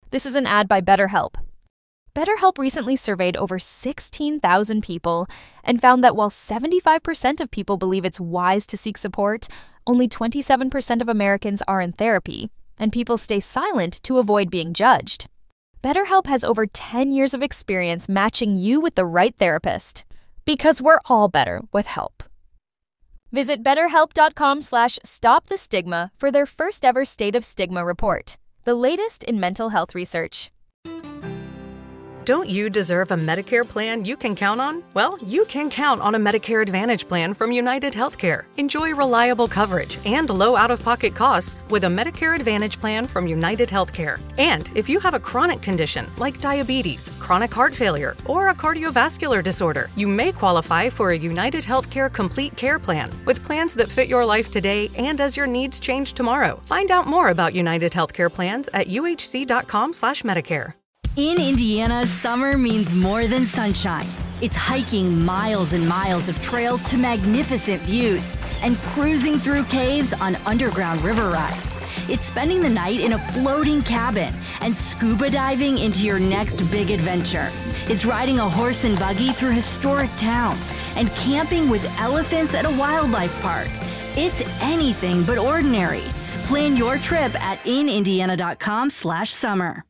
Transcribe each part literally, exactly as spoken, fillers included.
This is an ad by BetterHelp. BetterHelp recently surveyed over sixteen thousand people and found that while seventy-five percent of people believe it's wise to seek support, only twenty-seven percent of Americans are in therapy, and people stay silent to avoid being judged. BetterHelp has over ten years of experience matching you with the right therapist. Because we're all better with help. Visit betterhelp.com slash stop the stigma for their first ever State of Stigma report, the latest in mental health research. Don't you deserve a Medicare plan you can count on? Well, you can count on a Medicare Advantage plan from United Healthcare. Enjoy reliable coverage and low out-of-pocket costs with a Medicare Advantage plan from United Healthcare. And if you have a chronic condition like diabetes, chronic heart failure, or a cardiovascular disorder, you may qualify for a United Healthcare Complete Care Plan with plans that fit your life today and as your needs change tomorrow. Find out more about United Healthcare plans at uhc.com slash Medicare. In Indiana, summer means more than sunshine. It's hiking miles and miles of trails to magnificent views and cruising through caves on underground river rides. It's spending the night in a floating cabin and scuba diving into your next big adventure. It's riding a horse and buggy through historic towns and camping with elephants at a wildlife park. It's anything but ordinary. Plan your trip at inindiana.com slash summer.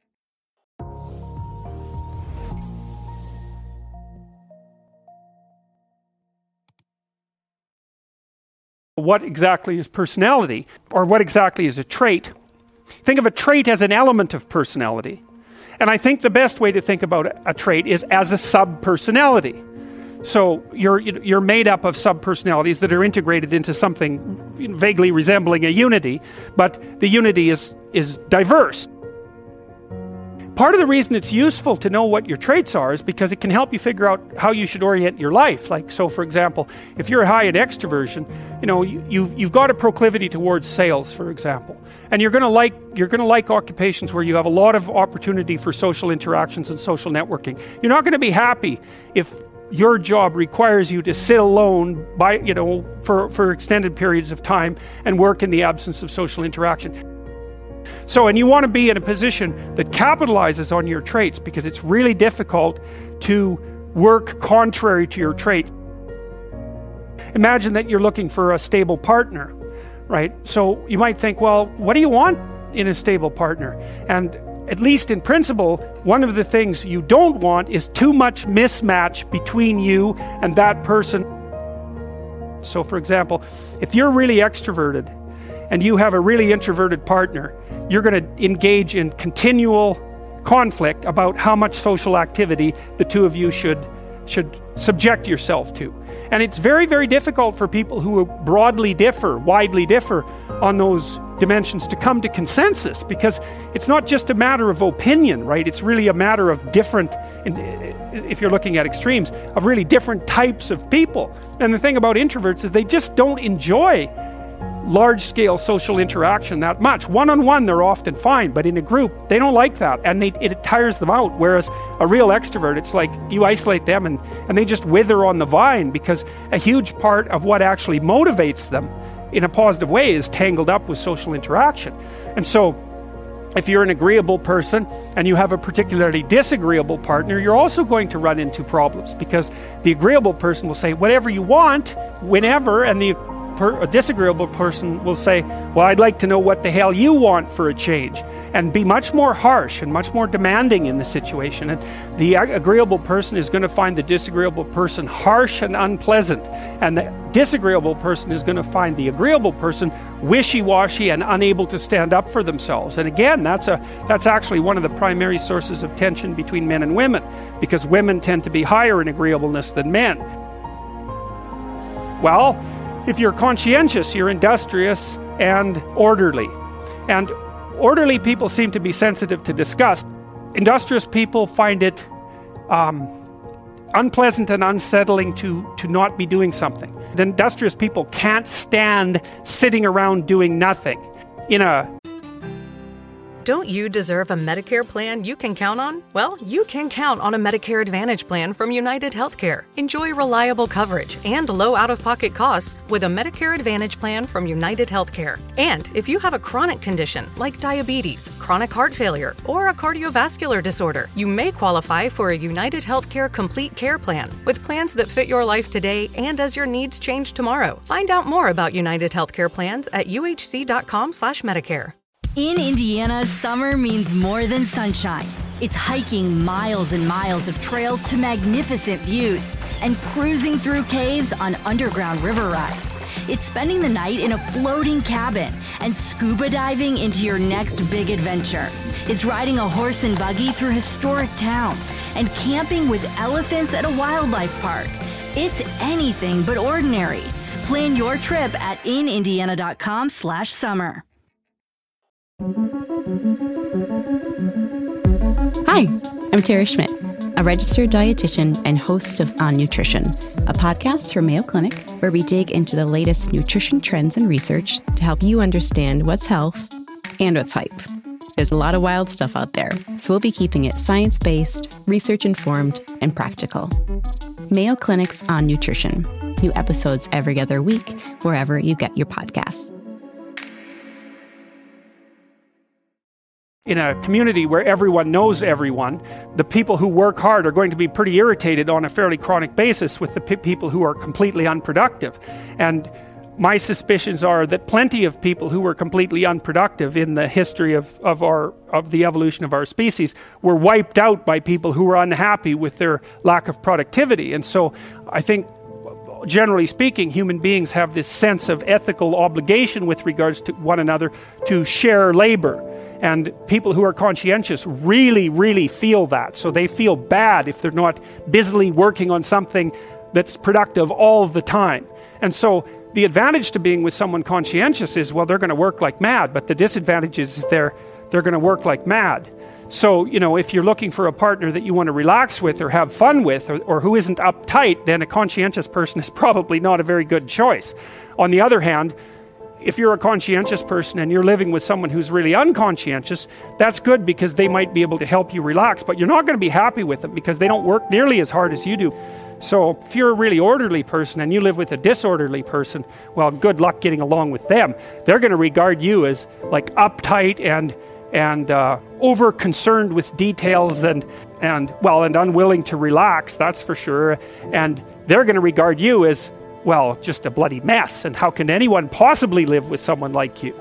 What exactly is personality, or what exactly is a trait? Think of a trait as an element of personality. And I think the best way to think about a trait is as a sub-personality. So you're, you're made up of sub-personalities that are integrated into something vaguely resembling a unity, but the unity is, is diverse. Part of the reason it's useful to know what your traits are is because it can help you figure out how you should orient your life. Like, so for example, if you're high in extroversion, you know, you, you've, you've got a proclivity towards sales, for example. And you're going to like, you're going to like occupations where you have a lot of opportunity for social interactions and social networking. You're not going to be happy if your job requires you to sit alone by, you know, for, for extended periods of time and work in the absence of social interaction. So, and you want to be in a position that capitalizes on your traits, because it's really difficult to work contrary to your traits. Imagine that you're looking for a stable partner, right? So you might think, well, what do you want in a stable partner? And at least in principle, one of the things you don't want is too much mismatch between you and that person. So for example, if you're really extroverted and you have a really introverted partner, you're going to engage in continual conflict about how much social activity the two of you should should subject yourself to. And it's very, very difficult for people who broadly differ, widely differ on those dimensions to come to consensus, because it's not just a matter of opinion, right? It's really a matter of different, if you're looking at extremes, of really different types of people. And the thing about introverts is they just don't enjoy large-scale social interaction that much. One-on-one, they're often fine, but in a group, they don't like that, and they, it tires them out. Whereas a real extrovert, it's like you isolate them and, and they just wither on the vine, because a huge part of what actually motivates them in a positive way is tangled up with social interaction. And so, if you're an agreeable person and you have a particularly disagreeable partner, you're also going to run into problems, because the agreeable person will say whatever you want, whenever, and the Per, a disagreeable person will say, well, I'd like to know what the hell you want for a change, and be much more harsh and much more demanding in the situation. And the agreeable person is going to find the disagreeable person harsh and unpleasant, and the disagreeable person is going to find the agreeable person wishy-washy and unable to stand up for themselves. And again, that's a that's actually one of the primary sources of tension between men and women, because women tend to be higher in agreeableness than men. Well, if you're conscientious, you're industrious and orderly. And orderly people seem to be sensitive to disgust. Industrious people find it um, unpleasant and unsettling to, to not be doing something. The industrious people can't stand sitting around doing nothing. In a Don't you deserve a Medicare plan you can count on? Well, you can count on a Medicare Advantage plan from United Healthcare. Enjoy reliable coverage and low out-of-pocket costs with a Medicare Advantage plan from United Healthcare. And if you have a chronic condition like diabetes, chronic heart failure, or a cardiovascular disorder, you may qualify for a United Healthcare Complete Care plan with plans that fit your life today and as your needs change tomorrow. Find out more about United Healthcare plans at U H C dot com slash Medicare. In Indiana, summer means more than sunshine. It's hiking miles and miles of trails to magnificent views and cruising through caves on underground river rides. It's spending the night in a floating cabin and scuba diving into your next big adventure. It's riding a horse and buggy through historic towns and camping with elephants at a wildlife park. It's anything but ordinary. Plan your trip at in indiana dot com slash summer. Hi, I'm Tara Schmidt, a registered dietitian and host of On Nutrition, a podcast from Mayo Clinic where we dig into the latest nutrition trends and research to help you understand what's health and what's hype. There's a lot of wild stuff out there, so we'll be keeping it science-based, research-informed, and practical. Mayo Clinic's On Nutrition. New episodes every other week, wherever you get your podcasts. In a community where everyone knows everyone, the people who work hard are going to be pretty irritated on a fairly chronic basis with the pe- people who are completely unproductive. And my suspicions are that plenty of people who were completely unproductive in the history of, of, our, of the evolution of our species were wiped out by people who were unhappy with their lack of productivity. And so I think, generally speaking, human beings have this sense of ethical obligation with regards to one another to share labor. And people who are conscientious really, really feel that. So they feel bad if they're not busily working on something that's productive all the time. And so the advantage to being with someone conscientious is, well, they're going to work like mad. But the disadvantage is they're, they're going to work like mad. So, you know, if you're looking for a partner that you want to relax with or have fun with, or, or who isn't uptight, then a conscientious person is probably not a very good choice. On the other hand, if you're a conscientious person and you're living with someone who's really unconscientious, that's good because they might be able to help you relax, but you're not going to be happy with them because they don't work nearly as hard as you do. So if you're a really orderly person and you live with a disorderly person, well, good luck getting along with them. They're going to regard you as like uptight and and uh, over concerned with details and and well and unwilling to relax, that's for sure. And they're going to regard you as, well, just a bloody mess, and how can anyone possibly live with someone like you?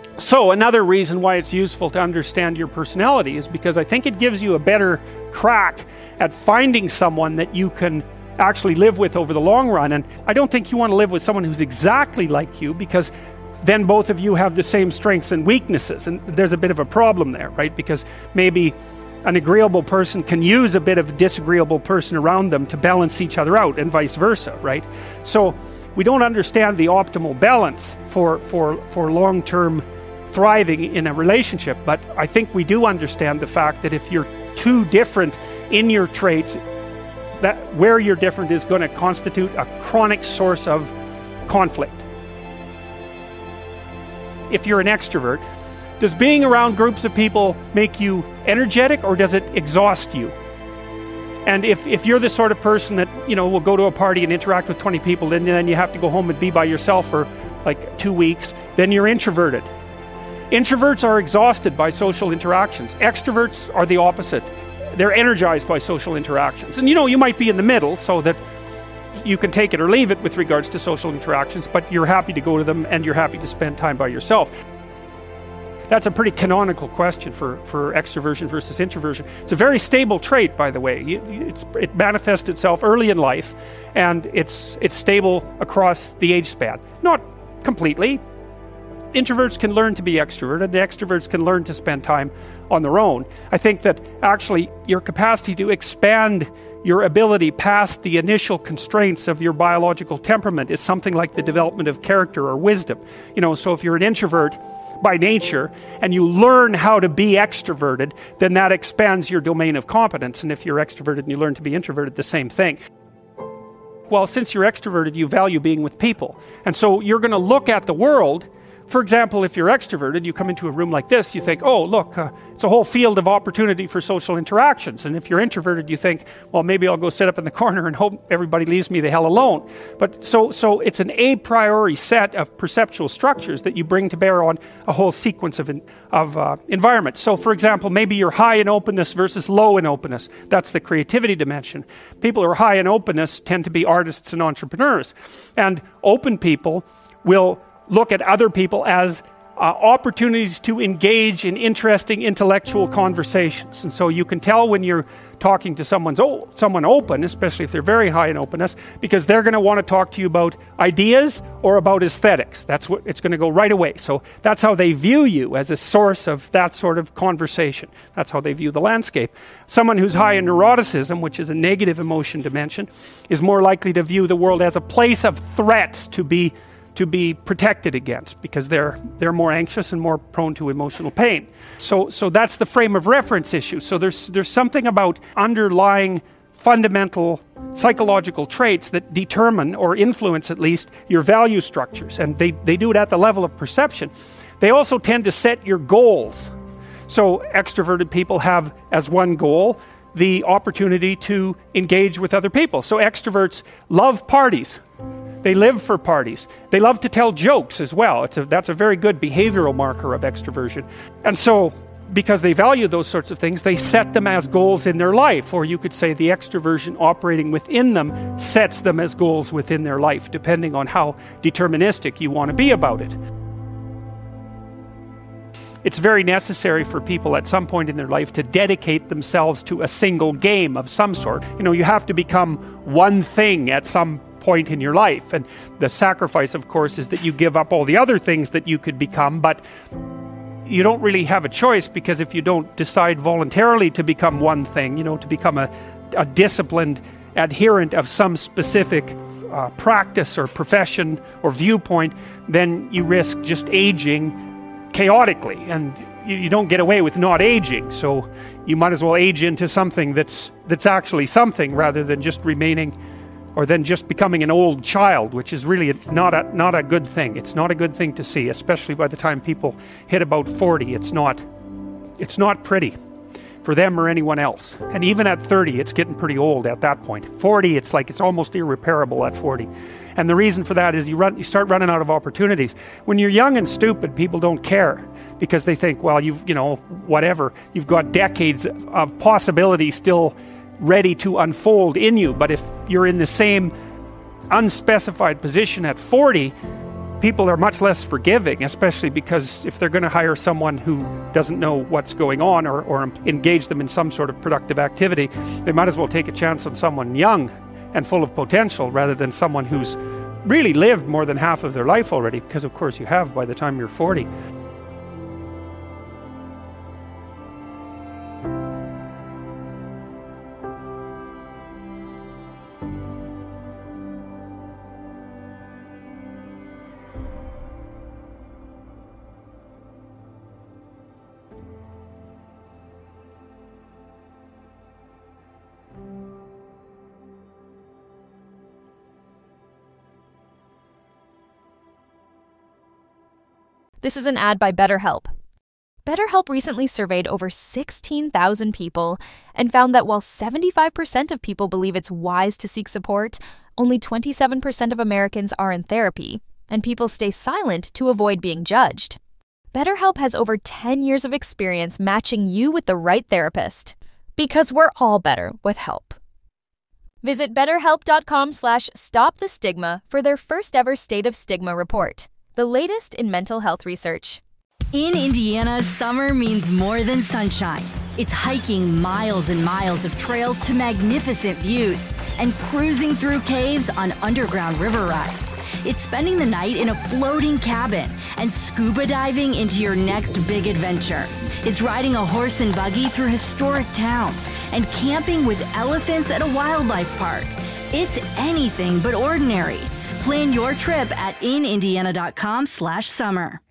So another reason why it's useful to understand your personality is because I think it gives you a better crack at finding someone that you can actually live with over the long run. And I don't think you want to live with someone who's exactly like you, because then both of you have the same strengths and weaknesses, and there's a bit of a problem there, right? Because maybe an agreeable person can use a bit of a disagreeable person around them to balance each other out, and vice versa, right? So we don't understand the optimal balance for, for, for long-term thriving in a relationship, but I think we do understand the fact that if you're too different in your traits, that where you're different is going to constitute a chronic source of conflict. If you're an extrovert, does being around groups of people make you energetic, or does it exhaust you? And if, if you're the sort of person that, you know, will go to a party and interact with twenty people, and then you have to go home and be by yourself for like two weeks, then you're introverted. Introverts are exhausted by social interactions. Extroverts are the opposite. They're energized by social interactions. And you know, you might be in the middle so that you can take it or leave it with regards to social interactions, but you're happy to go to them and you're happy to spend time by yourself. That's a pretty canonical question for, for extroversion versus introversion. It's a very stable trait, by the way. It's, it manifests itself early in life, and it's, it's stable across the age span. Not completely. Introverts can learn to be extroverted, and extroverts can learn to spend time on their own. I think that actually your capacity to expand your ability past the initial constraints of your biological temperament is something like the development of character or wisdom. You know, so if you're an introvert by nature and you learn how to be extroverted, then that expands your domain of competence. And if you're extroverted and you learn to be introverted, the same thing. Well, since you're extroverted, you value being with people. And so you're going to look at the world For example, if you're extroverted, you come into a room like this, you think, oh, look, uh, it's a whole field of opportunity for social interactions. And if you're introverted, you think, well, maybe I'll go sit up in the corner and hope everybody leaves me the hell alone. But so so it's an a priori set of perceptual structures that you bring to bear on a whole sequence of, in, of uh, environments. So for example, maybe you're high in openness versus low in openness. That's the creativity dimension. People who are high in openness tend to be artists and entrepreneurs. And open people will look at other people as uh, opportunities to engage in interesting intellectual conversations. And so you can tell when you're talking to someone's o- someone open, especially if they're very high in openness, because they're going to want to talk to you about ideas or about aesthetics. That's what it's going to go right away. So that's how they view you, as a source of that sort of conversation. That's how they view the landscape. Someone who's high in neuroticism, which is a negative emotion dimension, is more likely to view the world as a place of threats to be to be protected against, because they're they're more anxious and more prone to emotional pain. So so that's the frame of reference issue. So there's there's something about underlying fundamental psychological traits that determine or influence at least your value structures, and they, they do it at the level of perception. They also tend to set your goals. So extroverted people have as one goal the opportunity to engage with other people. So extroverts love parties. They live for parties. They love to tell jokes as well. It's a, that's a very good behavioral marker of extroversion. And so, because they value those sorts of things, they set them as goals in their life. Or you could say the extroversion operating within them sets them as goals within their life, depending on how deterministic you want to be about it. It's very necessary for people at some point in their life to dedicate themselves to a single game of some sort. You know, you have to become one thing at some point in your life. And the sacrifice, of course, is that you give up all the other things that you could become, but you don't really have a choice, because if you don't decide voluntarily to become one thing, you know, to become a, a disciplined adherent of some specific uh, practice or profession or viewpoint, then you risk just aging chaotically, and you, you don't get away with not aging. So you might as well age into something that's that's actually something, rather than just remaining, or then just becoming an old child, which is really not a not a good thing. It's not a good thing to see, especially by the time people hit about forty. It's not it's not pretty for them or anyone else. And even at thirty, it's getting pretty old at that point. forty, it's like it's almost irreparable at forty. And the reason for that is you run, you start running out of opportunities. When you're young and stupid, people don't care, because they think, well, you've, you know, whatever, you've got decades of possibility still ready to unfold in you. But if you're in the same unspecified position at forty, people are much less forgiving, especially because if they're going to hire someone who doesn't know what's going on, or, or engage them in some sort of productive activity, they might as well take a chance on someone young and full of potential, rather than someone who's really lived more than half of their life already, because of course you have by the time you're forty. This is an ad by BetterHelp. BetterHelp recently surveyed over sixteen thousand people and found that while seventy-five percent of people believe it's wise to seek support, only twenty-seven percent of Americans are in therapy, and people stay silent to avoid being judged. BetterHelp has over ten years of experience matching you with the right therapist, because we're all better with help. Visit betterhelp.com slash stop the stigma for their first ever State of Stigma report, the latest in mental health research. In Indiana, summer means more than sunshine. It's hiking miles and miles of trails to magnificent views and cruising through caves on underground river rides. It's spending the night in a floating cabin and scuba diving into your next big adventure. It's riding a horse and buggy through historic towns and camping with elephants at a wildlife park. It's anything but ordinary. Plan your trip at inindiana.com slash summer.